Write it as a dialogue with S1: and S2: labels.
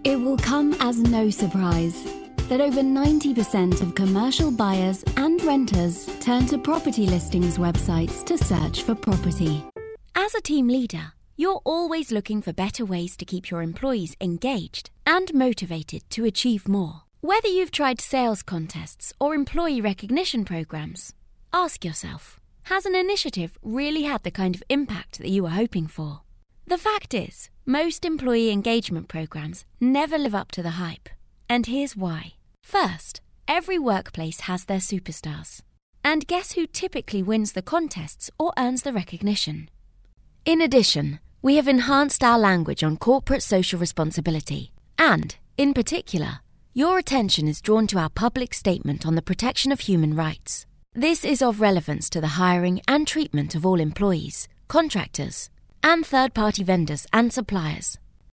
S1: It will come as no surprise that over 90% of commercial buyers and renters turn to property listings websites to search for property.
S2: As a team leader, you're always looking for better ways to keep your employees engaged and motivated to achieve more. Whether you've tried sales contests or employee recognition programs, ask yourself, has an initiative really had the kind of impact that you were hoping for? The fact is, most employee engagement programs never live up to the hype. And here's why. First, every workplace has their superstars. And guess who typically wins the contests or earns the recognition? In addition, we have enhanced our language on corporate social responsibility. And, in particular, your attention is drawn to our public statement on the protection of human rights. This is of relevance to the hiring and treatment of all employees, contractors, and third-party vendors and suppliers.